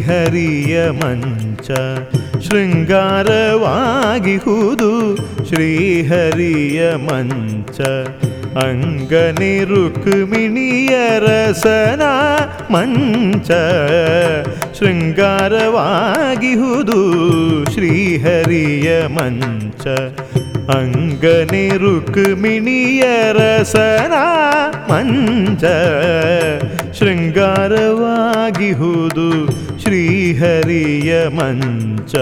ಶ್ರೀಹರಿಯ ಮಂಚ ಶೃಂಗಾರವಾಗಿಹುದು ಶ್ರೀಹರಿಯ ಮಂಚ ಅಂಗನೆ ರುಕ್ಮಿಣಿಯ ರಸನ ಮಂಚ ಶೃಂಗಾರವಾಗಿಹುದು ಶ್ರೀಹರಿಯ ಮಂಚ ಅಂಗನೆ ರುಕ್ಮಿಣಿಯ ರಸನ ಮಂಚ ಶೃಂಗಾರವಾಗಿಹುದು ಶ್ರೀಹರಿಯ ಮಂಚ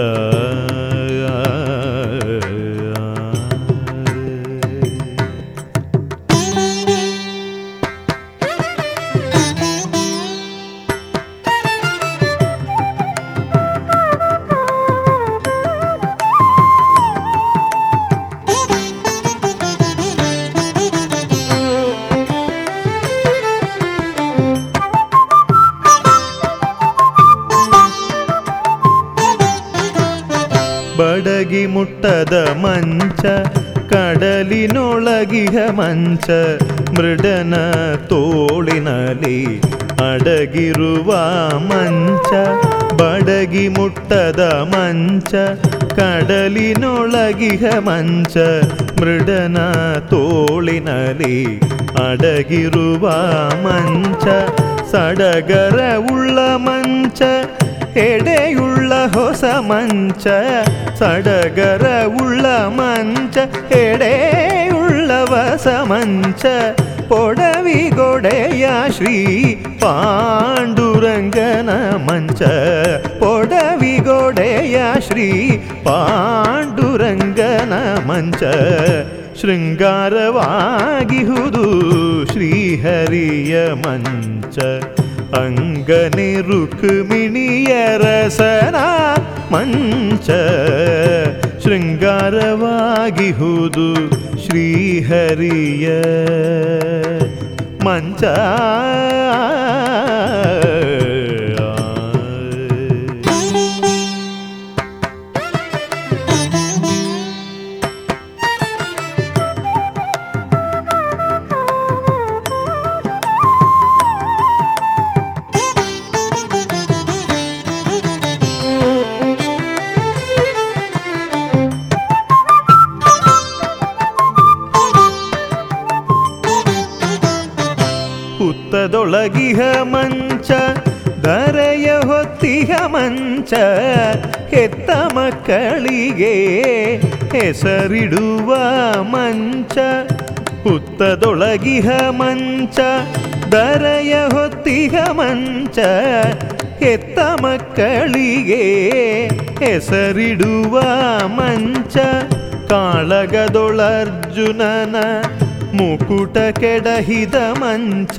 ಬಡಗಿ ಮುಟ್ಟದ ಮಂಚ ಕಡಲಿನೊಳಗಿಹ ಮಂಚ ಮೃಡನ ತೋಳಿನಲ್ಲಿ ಅಡಗಿರುವ ಮಂಚ ಬಡಗಿ ಮುಟ್ಟದ ಮಂಚ ಕಡಲಿನೊಳಗಿಹ ಮಂಚ ಮೃಡನ ತೋಳಿನಲ್ಲಿ ಅಡಗಿರುವ ಮಂಚ ಸಡಗರ ಉಳ್ಳ ಮಂಚ ಎಡೆಯುಳ್ಳ ಹೊಸ ಮಂಚ ಸಡಗರ ಉಳ್ಳ ಮಂಚ ಎಡೆಯುಳ್ಳ ಹೊಸ ಮಂಚ ಪೊಡವಿಗೊಡೆಯ ಶ್ರೀ ಪಾಂಡುರಂಗನ ಮಂಚ ಪೊಡವಿಗೊಡೆಯ ಶ್ರೀ ಪಾಂಡುರಂಗನ ಮಂಚ ಶೃಂಗಾರವಾಗಿಹುದು ಶ್ರೀಹರಿಯ ಮಂಚ ಅಂಗನೆ ರುಕ್ಮಿಣಿಯ ರಸನ ಮಂಚ ಶೃಂಗಾರವಾಗಿಹುದು ಶ್ರೀಹರಿಯ ಮಂಚ ಹುತ್ತದೊಳಗಿಹ ಮಂಚ ಧರೆಯ ಹೊತ್ತಿಹ ಮಂಚ ಹೆತ್ತ ಮಕ್ಕಳಿಗೆ ಹೆಸರಿಡುವ ಮಂಚ ಹುತ್ತದೊಳಗಿಹ ಮಂಚ ಧರೆಯ ಹೊತ್ತಿಹ ಮಂಚ ಹೆತ್ತ ಮಕ್ಕಳಿಗೆ ಹೆಸರಿಡುವ ಮಂಚ ಕಾಳಗದೊಳರ್ಜುನನ ಮುಕುಟ ಕೆಡಹಿದ ಮಂಚ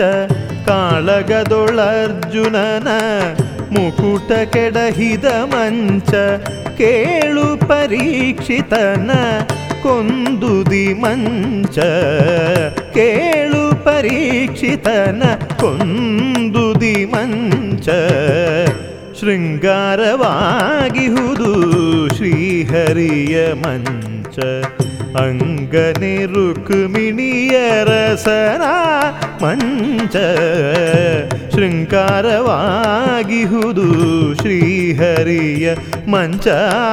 ಕಾಳಗದೊಳರ್ಜುನನ ಮುಕುಟ ಕೆಡಹಿದ ಮಂಚ ಕೇಳು ಪರೀಕ್ಷಿತನ ಕೊಂದುದಿ ಮಂಚ ಕೇಳು ಪರೀಕ್ಷಿತನ ಕೊಂದುದಿ ಮಂಚ ಶೃಂಗಾರವಾಗಿಹುದು ಶ್ರೀಹರಿಯ ಮಂಚ ಅಂಗನೆ ರುಕ್ಮಿಣಿಯ ರಸನ ಮಂಚ ಶೃಂಗಾರವಾಗಿಹುದು ಶ್ರೀಹರಿಯ ಮಂಚ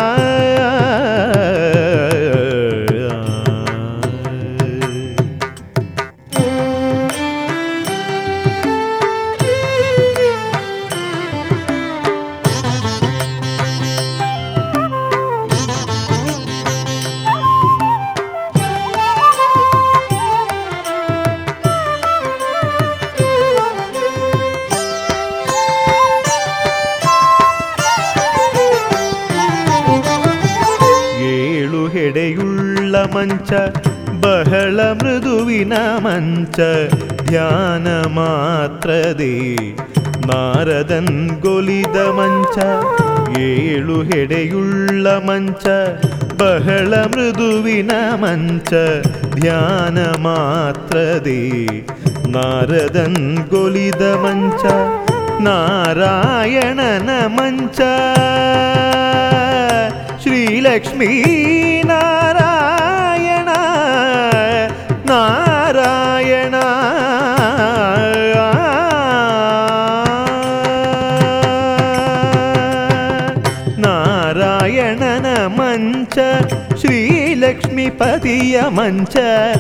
ಹೆಡೆಯುಳ್ಳ ಮಂಚ ಬಹಳ ಮೃದುವಿನ ಮಂಚ ಧ್ಯಾನ ಮಾತ್ರದೇ ನಾರದನ್ ಗೊಲಿದ ಮಂಚ ಏಳು ಹೆಡೆಯುಳ್ಳ ಮಂಚ ಬಹಳ ಮೃದುವಿನ ಮಂಚ ಧ್ಯಾನ ಮಾತ್ರದೇ ನಾರದನ್ ಗೊಲಿದ ಮಂಚ ನಾರಾಯಣನ ಮಂಚ ಶ್ರೀಲಕ್ಷ್ಮೀ ನಾರಾಯಣ ನಾರಾಯಣ ನಾರಾಯಣನ ಮಂಚ ಶ್ರೀಲಕ್ಷ್ಮೀಪತಿಯ ಮಂಚ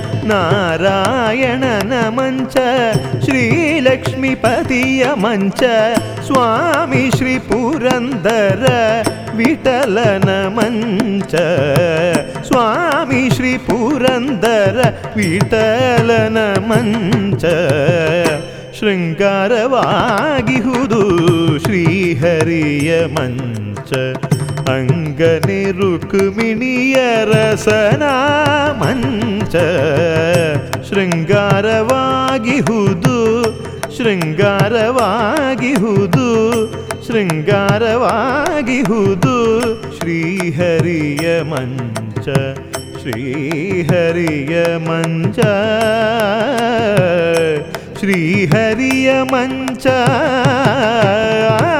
ನಾರಾಯಣನ ಮಂಚ ಶ್ರೀಲಕ್ಷ್ಮೀಪತಿಯ ಮಂಚ ಸ್ವಾಮಿ ಶ್ರೀ ಪುರಂದರ ವಿಠಲನ ಮಂಚ ಸ್ವಾಮಿ ಶ್ರೀ ಪುರಂದರ ವಿಠಲನ ಮಂಚ ಶೃಂಗಾರವಾಗಿಹುದು ಶ್ರೀಹರಿಯ ಮಂಚ ಅಂಗನೆ ರುಕ್ಮಿಣಿಯ ರಸನ ಮಂಚ ಶೃಂಗಾರವಾಗಿಹುದು ಶೃಂಗಾರವಾಗಿಹುದು ಶೃಂಗಾರವಾಗಿಹುದು ಶ್ರೀಹರಿಯ ಮಂಚ ಶ್ರೀಹರಿಯ ಮಂಚ ಶ್ರೀಹರಿಯ ಮಂಚ